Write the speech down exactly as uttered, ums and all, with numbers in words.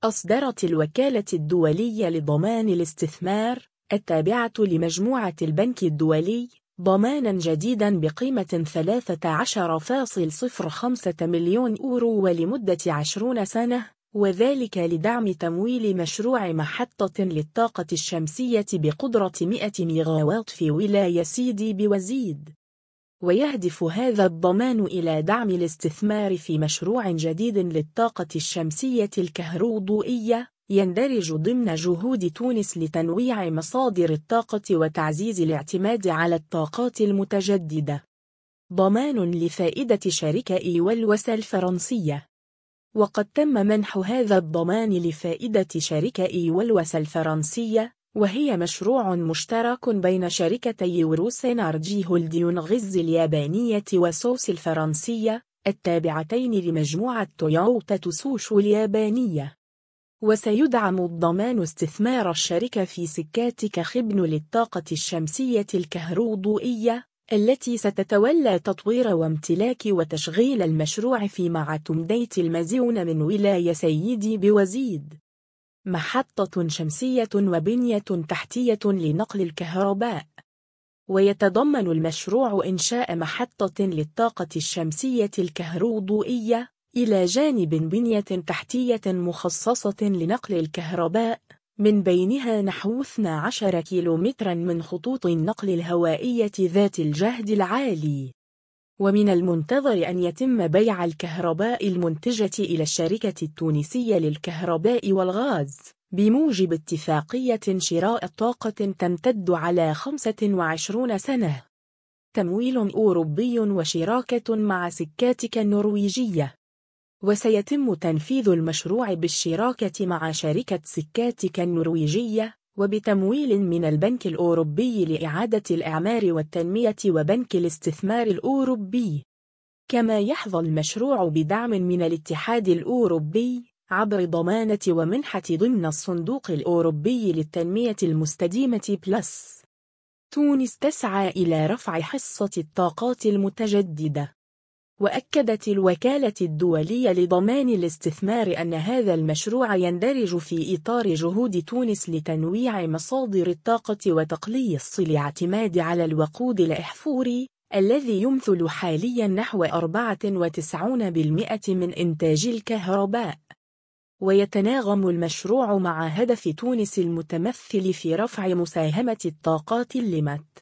أصدرت الوكالة الدولية لضمان الاستثمار التابعة لمجموعة البنك الدولي ضماناً جديداً بقيمة ثلاثة عشر فاصلة صفر خمسة مليون يورو ولمدة عشرين سنة، وذلك لدعم تمويل مشروع محطة للطاقة الشمسية بقدرة مئة ميغاوات في ولاية سيدي بوزيد. ويهدف هذا الضمان إلى دعم الاستثمار في مشروع جديد للطاقة الشمسية الكهروضوئية يندرج ضمن جهود تونس لتنويع مصادر الطاقة وتعزيز الاعتماد على الطاقات المتجددة. ضمان لفائدة شركة إيولوس الفرنسية. وقد تم منح هذا الضمان لفائدة شركة إيولوس الفرنسية، وهي مشروع مشترك بين شركتي يوروس إنرجي هولديونغز اليابانية وسوس الفرنسية التابعتين لمجموعة تويوتا تسوشو اليابانية. وسيدعم الضمان استثمار الشركة في سكات كخبن للطاقة الشمسية الكهروضوئية التي ستتولى تطوير وامتلاك وتشغيل المشروع في معتمدية المزيون من ولاية سيدي بوزيد. محطة شمسية وبنية تحتية لنقل الكهرباء. ويتضمن المشروع إنشاء محطة للطاقة الشمسية الكهروضوئية إلى جانب بنية تحتية مخصصة لنقل الكهرباء، من بينها نحو اثني عشر كيلومترا من خطوط النقل الهوائية ذات الجهد العالي. ومن المنتظر أن يتم بيع الكهرباء المنتجة إلى الشركة التونسية للكهرباء والغاز بموجب اتفاقية شراء طاقة تمتد على خمسة وعشرين سنة. تمويل أوروبي وشراكة مع سكاتك النرويجية. وسيتم تنفيذ المشروع بالشراكة مع شركة سكاتك النرويجية وبتمويل من البنك الأوروبي لإعادة الإعمار والتنمية وبنك الاستثمار الأوروبي. كما يحظى المشروع بدعم من الاتحاد الأوروبي عبر ضمانة ومنحة ضمن الصندوق الأوروبي للتنمية المستدامة بلس. تونس تسعى إلى رفع حصة الطاقات المتجددة. وأكدت الوكالة الدولية لضمان الاستثمار أن هذا المشروع يندرج في إطار جهود تونس لتنويع مصادر الطاقة وتقليص الاعتماد على الوقود الأحفوري الذي يمثل حاليا نحو أربعة وتسعين بالمئة من إنتاج الكهرباء. ويتناغم المشروع مع هدف تونس المتمثل في رفع مساهمة الطاقات اللمت